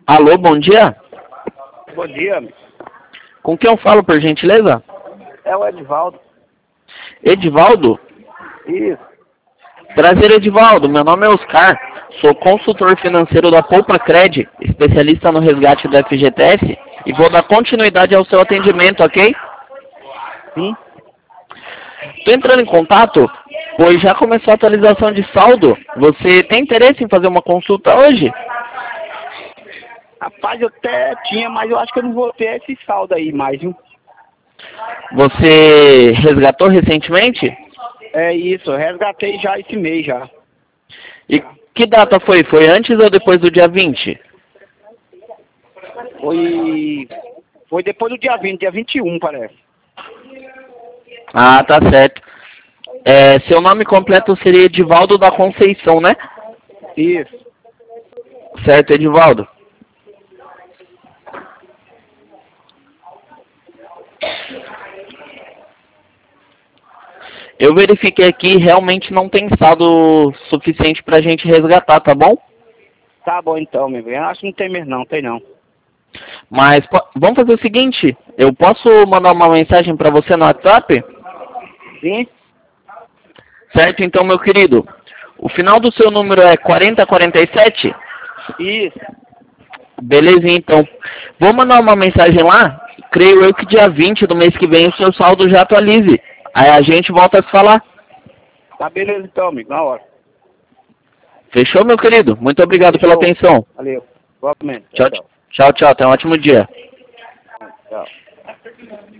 Alô, bom dia. Bom dia, amigo. Com quem eu falo, por gentileza? É o Edivaldo. Edivaldo? Isso. Prazer, Edivaldo. Meu nome é Oscar. Sou consultor financeiro da Poupa Cred, especialista no resgate do FGTS, e vou dar continuidade ao seu atendimento, ok? Sim. Estou entrando em contato, pois já começou a atualização de saldo. Você tem interesse em fazer uma consulta hoje? Rapaz, eu até tinha, mas eu acho que eu não vou ter esse saldo aí mais, viu? Você resgatou recentemente? É isso, eu resgatei já esse mês já. E que data foi? Foi antes ou depois do dia 20? Foi depois do dia 20, dia 21, parece. Ah, tá certo. Seu nome completo seria Edivaldo da Conceição, né? Isso. Certo, Edivaldo. Eu verifiquei aqui, realmente não tem saldo suficiente pra gente resgatar, tá bom? Tá bom então, meu bem. Eu acho que não tem mesmo não, tem não. Mas vamos fazer o seguinte, eu posso mandar uma mensagem pra você no WhatsApp? Sim? Certo, então, meu querido. O final do seu número é 4047? Isso. Beleza, então. Vou mandar uma mensagem lá. Creio eu que dia 20 do mês que vem o seu saldo já atualize. Aí a gente volta a se falar. Tá beleza então, amigo, na hora. Fechou, meu querido? Muito obrigado pela Fechou. atenção. Valeu. Igualmente. Tchau, Tchau. tchau, tchau. Tenha um ótimo dia. Tchau.